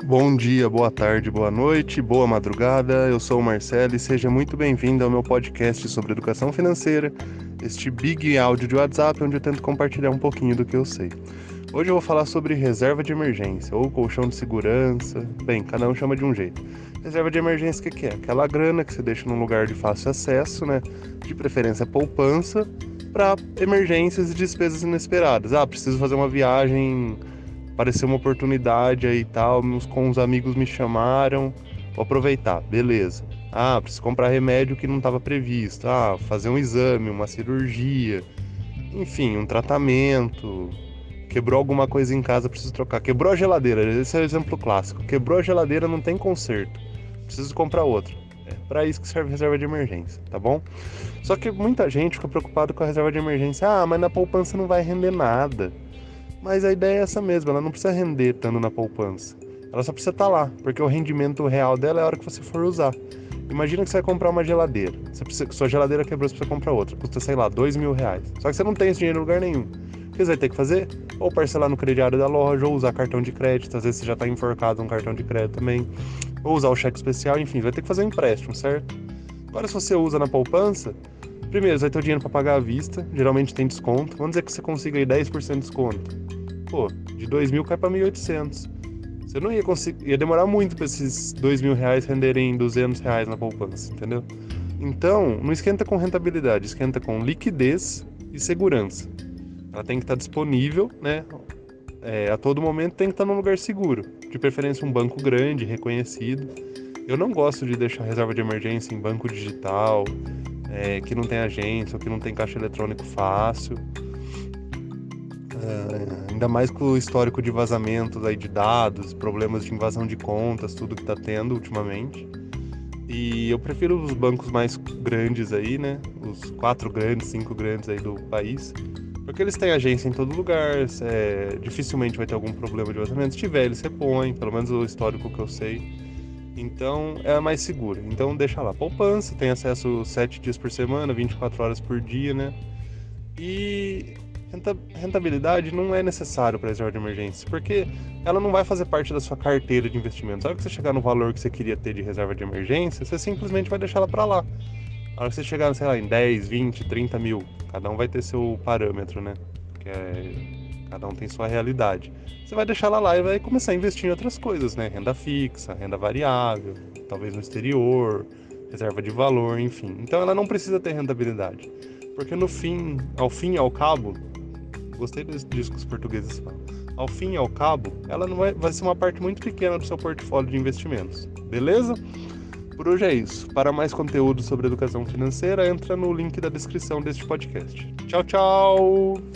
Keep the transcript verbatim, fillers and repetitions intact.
Bom dia, boa tarde, boa noite, boa madrugada. Eu sou o Marcelo e seja muito bem-vindo ao meu podcast sobre educação financeira, este big áudio de WhatsApp onde eu tento compartilhar um pouquinho do que eu sei. Hoje eu vou falar sobre reserva de emergência ou colchão de segurança. Bem, cada um chama de um jeito. Reserva de emergência, o que que é? Aquela grana que você deixa num lugar de fácil acesso, né? De preferência poupança, para emergências e despesas inesperadas. Ah, preciso fazer uma viagem, apareceu uma oportunidade aí e tal, uns, com os amigos me chamaram, vou aproveitar, beleza. Ah, preciso comprar remédio que não estava previsto. Ah, fazer um exame, uma cirurgia, enfim, um tratamento. Quebrou alguma coisa em casa, preciso trocar. Quebrou a geladeira, esse é o exemplo clássico. Quebrou a geladeira, não tem conserto, preciso comprar outra. É para isso que serve reserva de emergência, tá bom? Só que muita gente fica preocupado com a reserva de emergência. Ah, mas na poupança não vai render nada. Mas a ideia é essa mesmo, ela não precisa render estando na poupança. Ela só precisa estar lá, porque o rendimento real dela é a hora que você for usar. Imagina que você vai comprar uma geladeira. Você precisa, sua geladeira quebrou, você precisa comprar outra. Custa, sei lá, dois mil reais. Só que você não tem esse dinheiro em lugar nenhum. O que você vai ter que fazer? Ou parcelar no crediário da loja, ou usar cartão de crédito. Às vezes você já está enforcado no cartão de crédito também. Ou usar o cheque especial, enfim, vai ter que fazer um empréstimo, certo? Agora, se você usa na poupança, primeiro, você vai ter o dinheiro para pagar à vista. Geralmente tem desconto. Vamos dizer que você consiga aí dez por cento de desconto. Pô, de dois mil cai para mil e oitocentos. Você não ia conseguir, ia demorar muito para esses dois mil reais renderem duzentos reais na poupança, entendeu? Então, não esquenta com rentabilidade, esquenta com liquidez e segurança. Ela tem que estar disponível, né? É, a todo momento tem que estar num lugar seguro, de preferência um banco grande, reconhecido. Eu não gosto de deixar reserva de emergência em banco digital, é, que não tem agência ou que não tem caixa eletrônico fácil. É, ainda mais com o histórico de vazamentos aí de dados, problemas de invasão de contas, tudo que tá tendo ultimamente. E eu prefiro os bancos mais grandes aí, né? Os quatro grandes, cinco grandes aí do país. Porque eles têm agência em todo lugar, é, dificilmente vai ter algum problema de vazamento. Se tiver, eles repõem, pelo menos o histórico que eu sei. Então é mais seguro. Então deixa lá. Poupança, tem acesso sete dias por semana, vinte e quatro horas por dia, né? E rentabilidade não é necessário para reserva de emergência, porque ela não vai fazer parte da sua carteira de investimentos. A hora que você chegar no valor que você queria ter de reserva de emergência, você simplesmente vai deixar ela para lá. A hora que você chegar, sei lá, em dez, vinte, trinta mil, cada um vai ter seu parâmetro, né? Que é, cada um tem sua realidade. Você vai deixar ela lá e vai começar a investir em outras coisas, né? Renda fixa, renda variável, talvez no exterior, reserva de valor, enfim. Então ela não precisa ter rentabilidade, porque no fim, ao fim e ao cabo, gostei disso que os portugueses falam, ao fim e ao cabo, ela não vai, vai ser uma parte muito pequena do seu portfólio de investimentos, beleza? Por hoje é isso. Para mais conteúdo sobre educação financeira, entra no link da descrição deste podcast. Tchau, tchau!